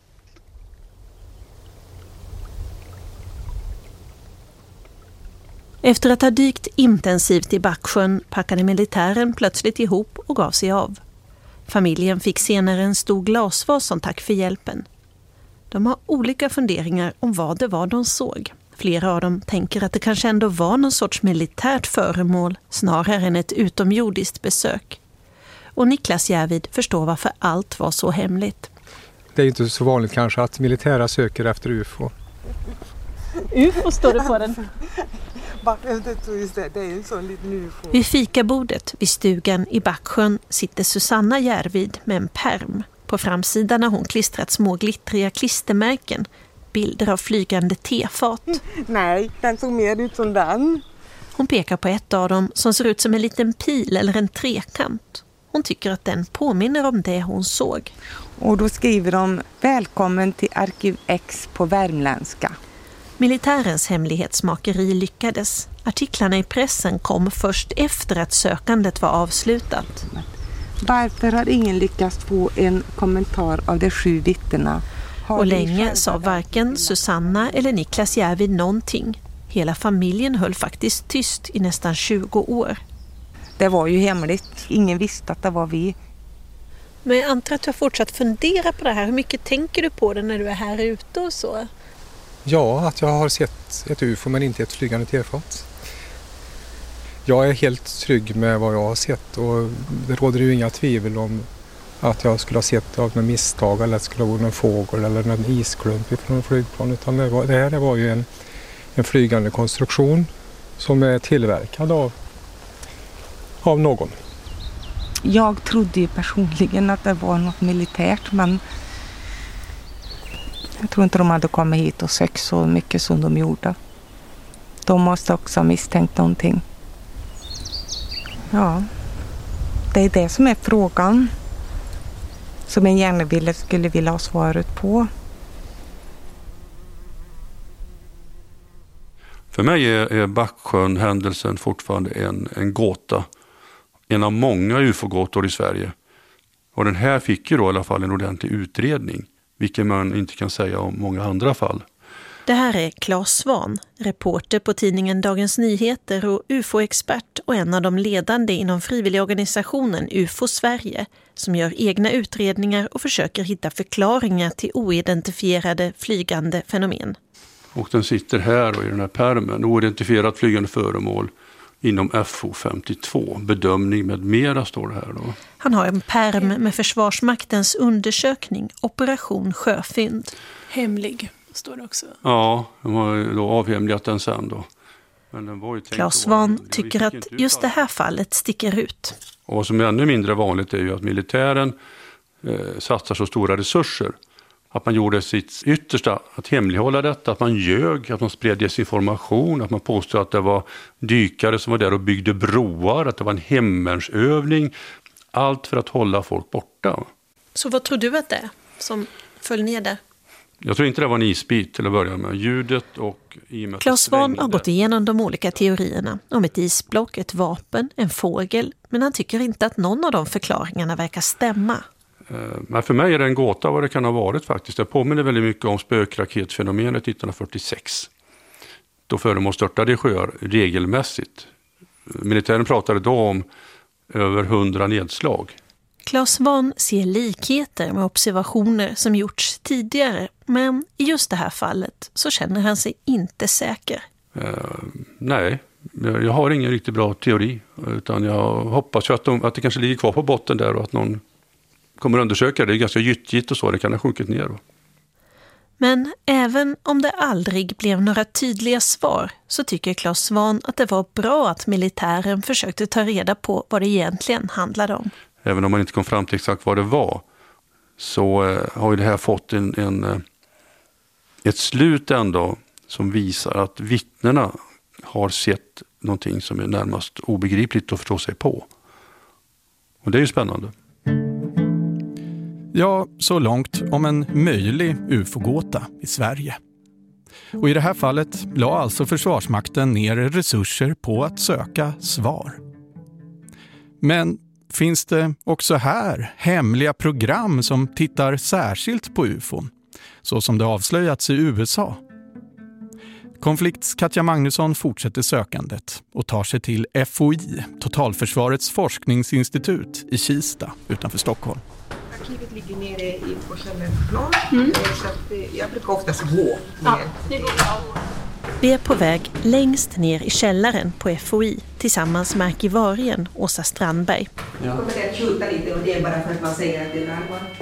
Efter att ha dykt intensivt i Backsjön packade militären plötsligt ihop och gav sig av. Familjen fick senare en stor glasvas som tack för hjälpen. De har olika funderingar om vad det var de såg. Flera av dem tänker att det kanske ändå var någon sorts militärt föremål snarare än ett utomjordiskt besök. Och Niklas Järvid förstår varför allt var så hemligt. Det är inte så vanligt kanske att militära söker efter U F O. U F O står det på den. Det är en sån liten U F O. Vid fikabordet vid stugan i Backsjön sitter Susanna Järvid med en perm. På framsidan har hon klistrat små glittriga klistermärken. Bilder av flygande tefat. Nej, den såg mer ut som den. Hon pekar på ett av dem som ser ut som en liten pil eller en trekant. Hon tycker att den påminner om det hon såg. Och då skriver de välkommen till Arkiv X på värmländska. Militärens hemlighetsmakeri lyckades. Artiklarna i pressen kom först efter att sökandet var avslutat. Varför har ingen lyckats få en kommentar av de sju vittnena? Och länge sa varken Susanna eller Niklas Järvid någonting. Hela familjen höll faktiskt tyst i nästan tjugo år. Det var ju hemligt. Ingen visste att det var vi. Men jag antar att du har fortsatt fundera på det här. Hur mycket tänker du på det när du är här ute och så? Ja, att jag har sett ett U F O men inte ett flygande tefat. Jag är helt trygg med vad jag har sett och det råder ju inga tvivel om att jag skulle ha sett av något misstag eller att det skulle vara någon fågel eller någon isklump från en flygplan. Utan det, var, det här det var ju en, en flygande konstruktion som är tillverkad av, av någon. Jag trodde ju personligen att det var något militärt, men jag tror inte de hade kommit hit och sökt så mycket som de gjorde. De måste också ha misstänkt någonting. Ja, det är det som är frågan som en gärna ville, skulle vilja ha svaret på. För mig är, är Backsjön-händelsen fortfarande en, en gåta. En av många U F O-gåtor i Sverige. Och den här fick ju då i alla fall en ordentlig utredning. Vilket man inte kan säga om många andra fall. Det här är Claes Svan, reporter på tidningen Dagens Nyheter och U F O-expert och en av de ledande inom frivilligorganisationen U F O Sverige som gör egna utredningar och försöker hitta förklaringar till oidentifierade flygande fenomen. Och den sitter här och i den här pärmen, oidentifierat flygande föremål inom F O femtiotvå, bedömning med mera står det här då. Han har en pärm med Försvarsmaktens undersökning, Operation Sjöfynd. Hemlig står det också. Ja, de har då avhemligat den sen då. Men den var ju Claes Svan tycker att just det här fallet sticker ut. Och vad som är ännu mindre vanligt är ju att militären eh, satsar så stora resurser. Att man gjorde sitt yttersta att hemlighålla detta, att man ljög, att man spred desinformation, att man påstod att det var dykare som var där och byggde broar, att det var en hemvärnsövning. Allt för att hålla folk borta. Så vad tror du att det är som föll ner där? Jag tror inte det var en isbit till att börja med. Ljudet och... Claes Svan har gått igenom de olika teorierna om ett isblock, ett vapen, en fågel. Men han tycker inte att någon av de förklaringarna verkar stämma. Men för mig är det en gåta vad det kan ha varit faktiskt. Det påminner väldigt mycket om spökraketfenomenet nittonhundrafyrtiosex. Då föremål störtade i sjöar regelmässigt. Militären pratade då om över hundra nedslag. Claes Svahn ser likheter med observationer som gjorts tidigare, men i just det här fallet så känner han sig inte säker. Uh, nej, jag har ingen riktigt bra teori, utan jag hoppas ju att, de, att det kanske ligger kvar på botten där och att någon kommer att undersöka det. Det är ganska gyttjigt och så, det kan ha sjunkit ner. Men även om det aldrig blev några tydliga svar så tycker Claes Svahn att det var bra att militären försökte ta reda på vad det egentligen handlade om. Även om man inte kom fram till exakt vad det var, så eh, har ju det här fått en, en, eh, ett slut ändå som visar att vittnena har sett någonting som är närmast obegripligt att förstå sig på. Och det är ju spännande. Ja, så långt om en möjlig U F O-gåta i Sverige. Och i det här fallet la alltså Försvarsmakten ner resurser på att söka svar. Men finns det också här hemliga program som tittar särskilt på U F O, så som det avslöjats i U S A? Konflikts Katja Magnusson fortsätter sökandet och tar sig till F O I, Totalförsvarets forskningsinstitut i Kista utanför Stockholm. Arkivet ligger nere i Forsellenplan, mm. så att jag brukar oftast gå. Ja, det går bra. Vi är på väg längst ner i källaren på F O I tillsammans med arkivarien Åsa Strandberg. Jag kommer att skjuta lite och det är bara för att man säger att det är närmare.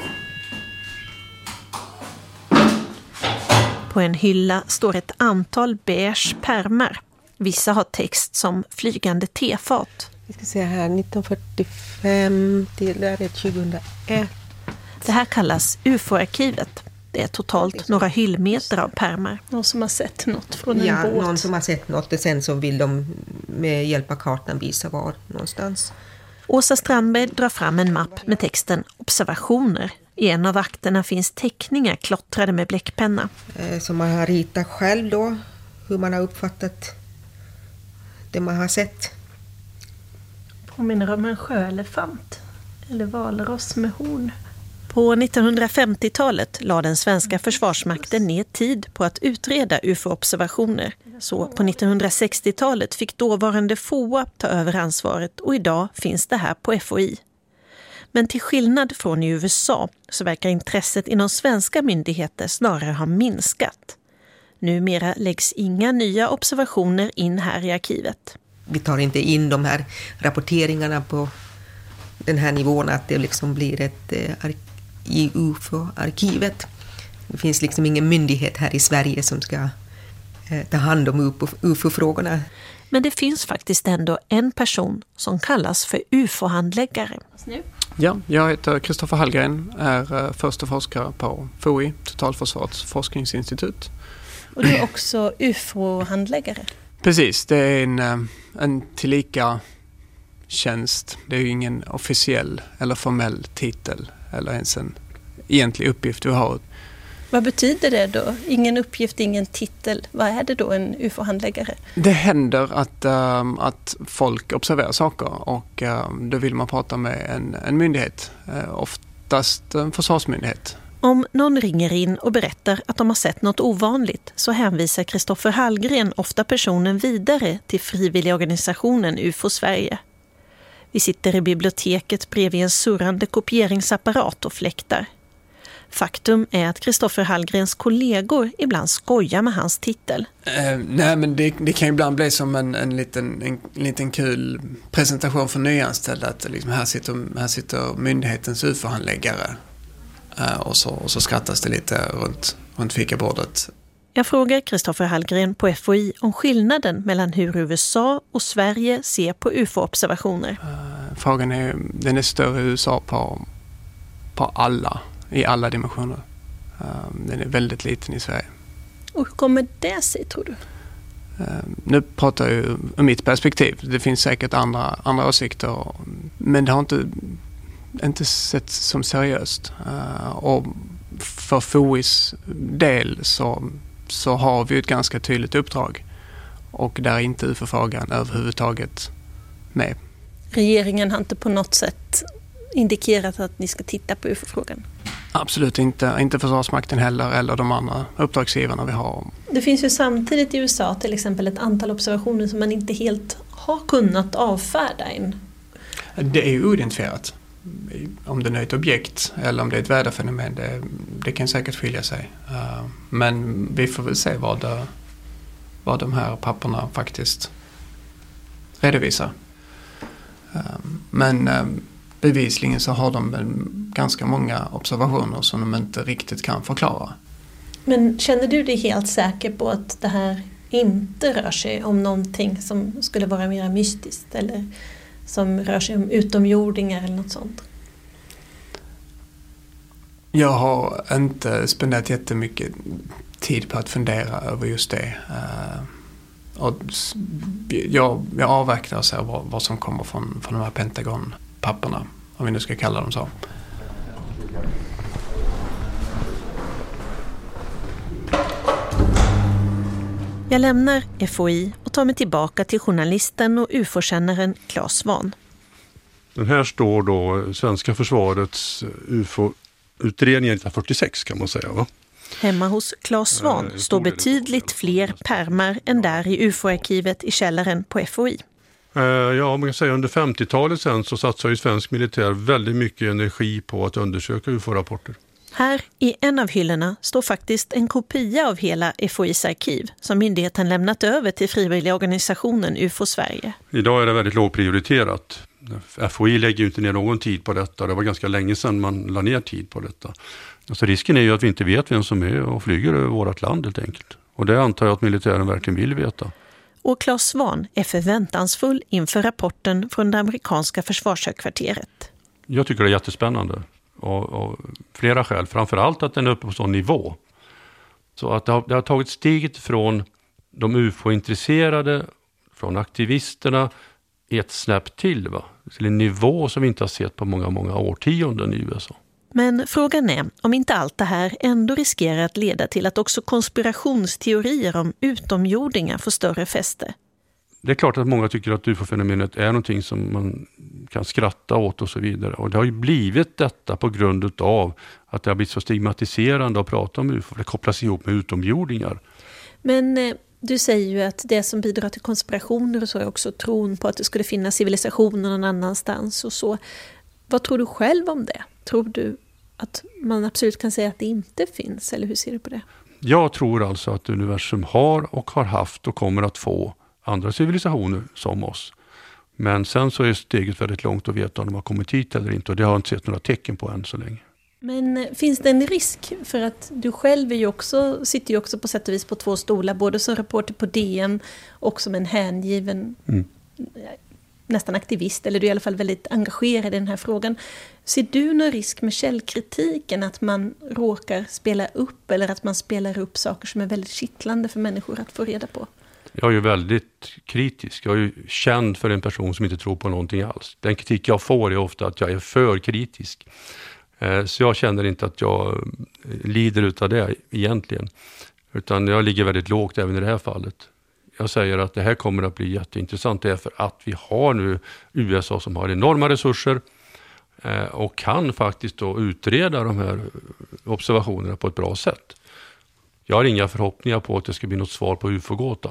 På en hylla står ett antal beige pärmar. Vissa har text som flygande tefat. Vi ska se här, nittonhundrafyrtiofem till där är tjugohundraett. Det här kallas U F O-arkivet. Det är totalt några hyllmeter av pärmar. Någon som har sett något från en ja, båt. Ja, någon som har sett något och sen så vill de med hjälp av kartan visa var någonstans. Åsa Strandberg drar fram en mapp med texten observationer. I en av akterna finns teckningar klottrade med bläckpenna. Eh, som man har ritat själv då. Hur man har uppfattat det man har sett. Påminner om en sjöelefant. Eller valross med horn. På nittonhundrafemtiotalet la den svenska försvarsmakten ner tid på att utreda U F O-observationer. Så på nittonhundrasextiotalet fick dåvarande F O A ta över ansvaret och idag finns det här på F O I. Men till skillnad från i U S A så verkar intresset inom svenska myndigheter snarare ha minskat. Numera läggs inga nya observationer in här i arkivet. Vi tar inte in de här rapporteringarna på den här nivån att det liksom blir ett eh, i U F O-arkivet. Det finns liksom ingen myndighet här i Sverige som ska eh, ta hand om U F O-frågorna. Men det finns faktiskt ändå en person som kallas för U F O-handläggare. Ja, jag heter Kristoffer Hallgren, är första forskare på F O I, Totalförsvarets forskningsinstitut. Och du är också U F O-handläggare? Precis, det är en, en tillika tjänst. Det är ju ingen officiell eller formell titel eller ens en egentlig uppgift du har. Vad betyder det då? Ingen uppgift, ingen titel. Vad är det då en U F O-handläggare? Det händer att, um, att folk observerar saker och um, då vill man prata med en, en myndighet, uh, oftast en försvarsmyndighet. Om någon ringer in och berättar att de har sett något ovanligt så hänvisar Kristoffer Hallgren ofta personen vidare till frivilligorganisationen U F O Sverige. Vi sitter i biblioteket bredvid en surrande kopieringsapparat och fläktar. Faktum är att Kristoffer Hallgrens kollegor ibland skojar med hans titel. Eh, nej, men det, det kan ibland bli som en, en, liten, en, en liten kul presentation för nyanställda. Att liksom här, sitter, här sitter myndighetens U F O-handläggare. Eh, och, så, och så skrattas det lite runt, runt fikabordet. Jag frågar Kristoffer Hallgren på F O I om skillnaden mellan hur U S A och Sverige ser på U F O-observationer. Eh, frågan är, den är större i U S A på, på alla. I alla dimensioner. Um, den är väldigt liten i Sverige. Och hur kommer det sig, tror du? Um, nu pratar jag ju om mitt perspektiv. Det finns säkert andra, andra åsikter. Men det har inte, inte sett som seriöst. Uh, och för F O I:s del så, så har vi ett ganska tydligt uppdrag. Och där är inte U F O-frågan överhuvudtaget med. Regeringen har inte på något sätt indikerat att ni ska titta på U F O-frågan? Absolut inte. Inte Försvarsmakten heller eller de andra uppdragsgivarna vi har. Det finns ju samtidigt i U S A till exempel ett antal observationer som man inte helt har kunnat avfärda än. Det är ju oidentifierat. Om det är ett objekt eller om det är ett väderfenomen, det, det kan säkert skilja sig. Men vi får väl se vad, det, vad de här papperna faktiskt redovisar. Men bevisligen så har de ganska många observationer som de inte riktigt kan förklara. Men känner du dig helt säker på att det här inte rör sig om någonting som skulle vara mer mystiskt eller som rör sig om utomjordingar eller något sånt? Jag har inte spenderat jättemycket tid på att fundera över just det. Och jag, jag avvaktar och ser vad, vad som kommer från, från de här Pentagon-papperna, om vi nu ska kalla dem så. Jag lämnar F O I och tar mig tillbaka till journalisten och U F O-kännaren Claes Svahn. Den här står då svenska försvarets U F O-utredning nittonhundrafyrtiosex kan man säga, va? Hemma hos Claes Svahn står betydligt fler pärmar än där i U F O-arkivet i källaren på F O I. Ja, man kan säga under femtiotalet sen så satsar ju svensk militär väldigt mycket energi på att undersöka U F O-rapporter. Här i en av hyllorna står faktiskt en kopia av hela F O I:s arkiv som myndigheten lämnat över till frivilliga organisationen U F O Sverige. Idag är det väldigt lågprioriterat. F O I lägger ju inte ner någon tid på detta. Det var ganska länge sedan man la ner tid på detta. Alltså risken är ju att vi inte vet vem som är och flyger över vårt land helt enkelt. Och det antar jag att militären verkligen vill veta. Och Claes Svahn är förväntansfull inför rapporten från det amerikanska försvarshögkvarteret. Jag tycker det är jättespännande. Och, och flera skäl. Framförallt att den är uppe på sån nivå. Så att det har, det har tagit steget från de U F O-intresserade, från aktivisterna, ett snäpp till, va? Till en nivå som vi inte har sett på många, många årtionden i U S A. Men frågan är om inte allt det här ändå riskerar att leda till att också konspirationsteorier om utomjordingar får större fäste. Det är klart att många tycker att U F O-fenomenet är någonting som man kan skratta åt och så vidare. Och det har ju blivit detta på grund av att det har blivit så stigmatiserande att prata om U F O. Det kopplas ihop med utomjordingar. Men eh, du säger ju att det som bidrar till konspirationer och så är också tron på att det skulle finnas civilisationer någon annanstans och så. Vad tror du själv om det? Tror du att man absolut kan säga att det inte finns? Eller hur ser du på det? Jag tror alltså att universum har och har haft och kommer att få andra civilisationer som oss. Men sen så är steget väldigt långt att veta om de har kommit hit eller inte. Och det har jag inte sett några tecken på än så länge. Men finns det en risk för att du själv är ju också, sitter ju också på sätt och vis på två stolar. Både som reporter på D N och som en hängiven mm. nästan aktivist. Eller du är i alla fall väldigt engagerad i den här frågan. Ser du någon risk med källkritiken? Att man råkar spela upp eller att man spelar upp saker som är väldigt kittlande för människor att få reda på? Jag är ju väldigt kritisk. Jag är ju känd för en person som inte tror på någonting alls. Den kritik jag får är ofta att jag är för kritisk. Så jag känner inte att jag lider utav det egentligen. Utan jag ligger väldigt lågt även i det här fallet. Jag säger att det här kommer att bli jätteintressant. Det är för att vi har nu U S A som har enorma resurser. Och kan faktiskt då utreda de här observationerna på ett bra sätt. Jag har inga förhoppningar på att det ska bli något svar på U F O-gåtan.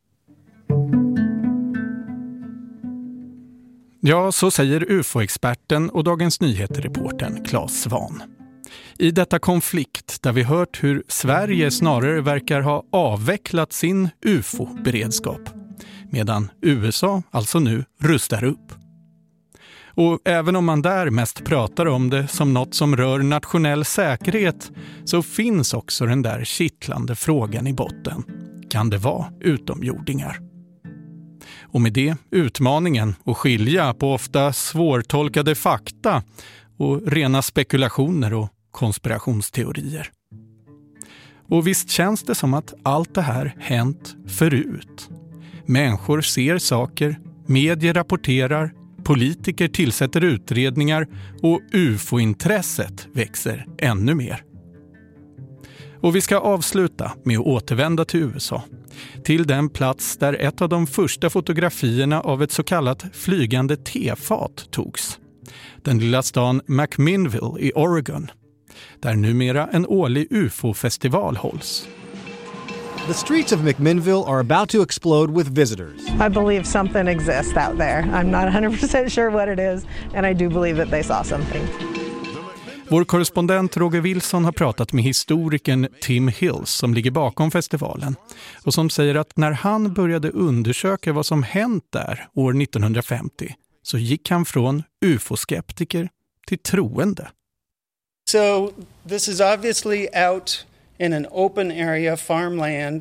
Ja, så säger U F O-experten och Dagens Nyheter-reportern Claes Svahn. I detta konflikt där vi hört hur Sverige snarare verkar ha avvecklat sin U F O-beredskap, medan U S A alltså nu rustar upp. Och även om man där mest pratar om det som något som rör nationell säkerhet så finns också den där kittlande frågan i botten. Kan det vara utomjordingar? Och med det utmaningen att skilja på ofta svårtolkade fakta och rena spekulationer och konspirationsteorier. Och visst känns det som att allt det här hänt förut. Människor ser saker, medier rapporterar, politiker tillsätter utredningar och U F O-intresset växer ännu mer. Och vi ska avsluta med att återvända till U S A. Till den plats där ett av de första fotografierna av ett så kallat flygande tefat togs. den lilla stan McMinnville i Oregon, där numera en årlig U F O-festival hålls. The streets of McMinnville are about to explode with visitors. I believe something exists out there. I'm not one hundred percent sure what it is, and I do believe that they saw something. Vår korrespondent Roger Wilson har pratat med historikern Tim Hills som ligger bakom festivalen och som säger att när han började undersöka vad som hänt där år nittonhundrafemtio så gick han från U F O-skeptiker till troende. So this is obviously out in an open area, farmland,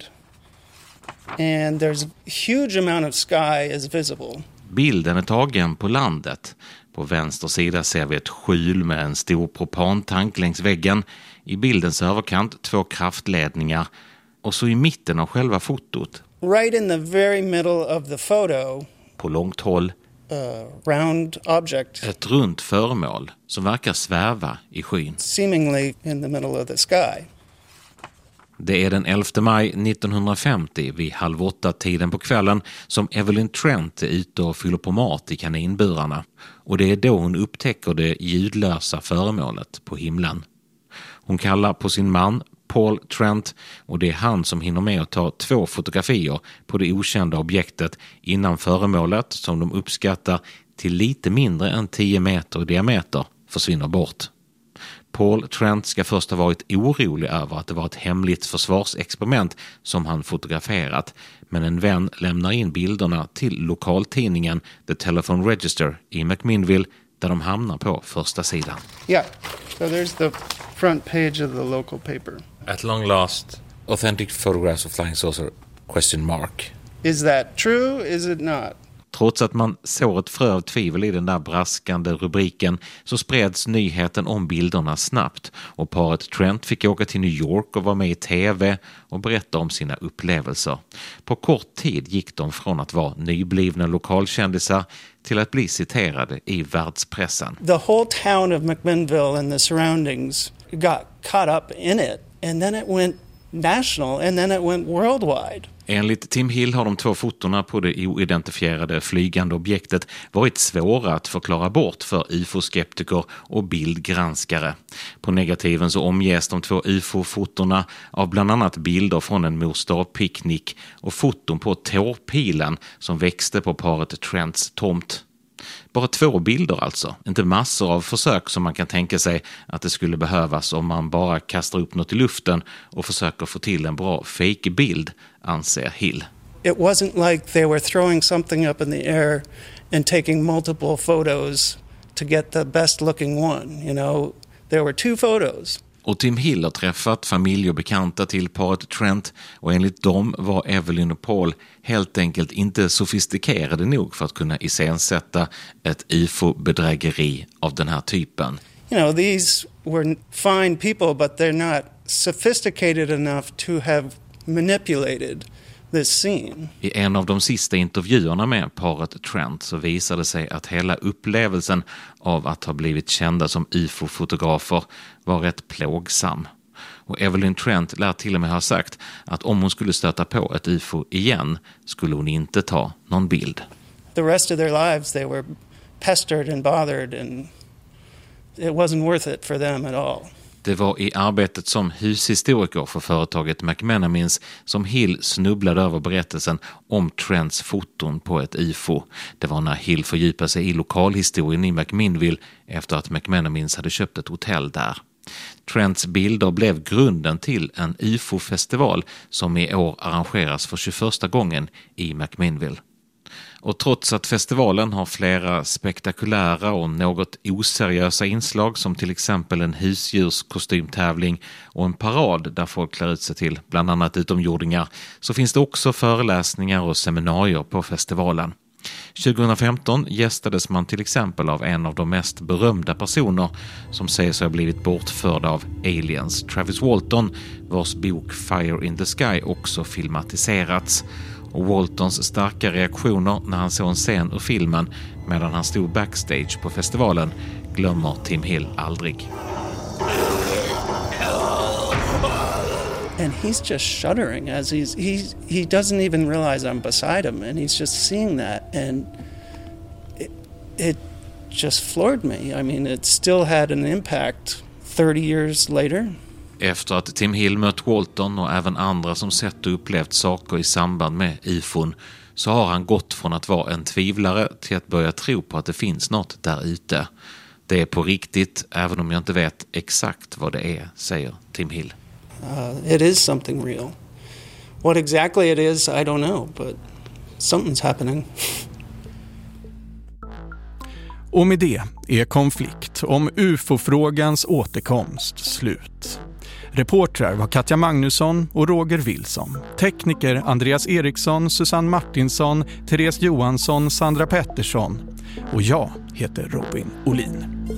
and there's a huge amount of sky is visible. Bilden är tagen på landet. På vänster sida ser vi ett skjul med en stor propantank längs väggen. I bildens överkant två kraftledningar. Och så i mitten av själva fotot. Right in the very middle of the photo. På långt håll. A round object. Ett runt föremål som verkar sväva i skyn. Seemingly in the middle of the sky. Det är den elfte maj nittonhundrafemtio vid halv åtta tiden på kvällen som Evelyn Trent är ute och fyller på mat i kaninburarna. Och det är då hon upptäcker det ljudlösa föremålet på himlen. Hon kallar på sin man Paul Trent och det är han som hinner med att ta två fotografier på det okända objektet innan föremålet, som de uppskattar till lite mindre än tio meter i diameter, försvinner bort. Paul Trent ska först ha varit orolig över att det var ett hemligt försvarsexperiment som han fotograferat, men en vän lämnar in bilderna till lokaltidningen The Telephone Register i McMinnville där de hamnar på första sidan. Yeah, so there's the front page of the local paper. At long last, authentic photographs of flying saucer, question mark. Is that true? Is it not? Trots att man såg ett frö av tvivel i den där braskande rubriken så spreds nyheten om bilderna snabbt och paret Trent fick åka till New York och vara med i tv och berätta om sina upplevelser. På kort tid gick de från att vara nyblivna lokalkändisar till att bli citerade i världspressen. The whole town of McMinnville and the surroundings got caught up in it, and then it went national and then it went worldwide. Enligt Tim Hill har de två fotorna på det oidentifierade flygande objektet varit svåra att förklara bort för U F O-skeptiker och bildgranskare. På negativen så omges de två U F O-fotorna av bland annat bilder från en mors-dag-picknick och foton på tårpilen som växte på paret Trents tomt. Bara två bilder alltså, inte massor av försök som man kan tänka sig att det skulle behövas om man bara kastar upp något i luften och försöker få till en bra fake-bild, anser Hill. It wasn't like they were throwing something up in the air and taking multiple photos to get the best looking one, you know. There were two photos. Och Tim Hill har träffat familj och bekanta till paret Trent och enligt dem var Evelyn och Paul helt enkelt inte sofistikerade nog för att kunna iscensätta ett U F O-bedrägeri av den här typen. You know, these were fine people, but they're not sophisticated enough to have manipulated this scene. I en av de sista intervjuerna med paret Trent så visade sig att hela upplevelsen av att ha blivit kända som U F O-fotografer var rätt plågsam. Och Evelyn Trent lär till och med ha sagt att om hon skulle stöta på ett U F O igen skulle hon inte ta någon bild. The rest of their lives they were pestered and bothered and it wasn't worth it for them at all. Det var i arbetet som hushistoriker för företaget McMenamins som Hill snubblade över berättelsen om Trents foton på ett U F O. Det var när Hill fördjupade sig i lokalhistorien i McMinnville efter att McMenamins hade köpt ett hotell där. Trents bilder blev grunden till en U F O-festival som i år arrangeras för tjugoförsta gången i McMinnville. Och trots att festivalen har flera spektakulära och något oseriösa inslag som till exempel en husdjurskostymtävling och en parad där folk klär ut sig till bland annat utomjordingar, så finns det också föreläsningar och seminarier på festivalen. tjugohundrafemton gästades man till exempel av en av de mest berömda personer som säger sig ha blivit bortförd av aliens, Travis Walton, vars bok Fire in the Sky också filmatiserats. Och Waltons starka reaktioner när han såg en scen ur filmen medan han stod backstage på festivalen glömmer Tim Hill aldrig. And he's just shuddering as he's he's he doesn't even realize I'm beside him, and he's just seeing that, and it, it just floored me. I mean, it still had an impact thirty years later. Efter att Tim Hill mött Walton och även andra som sett och upplevt saker i samband med I F O N så har han gått från att vara en tvivlare till att börja tro på att det finns något där ute. Det är på riktigt, även om jag inte vet exakt vad det är, säger Tim Hill. Uh, it is something real. What exactly it is, I don't know, but something's happening. Och med det är konflikt om U F O-frågans återkomst slut. Reportrar var Katja Magnusson och Roger Wilson. Tekniker Andreas Eriksson, Susanne Martinsson, Therese Johansson, Sandra Pettersson. Och jag heter Robin Olin.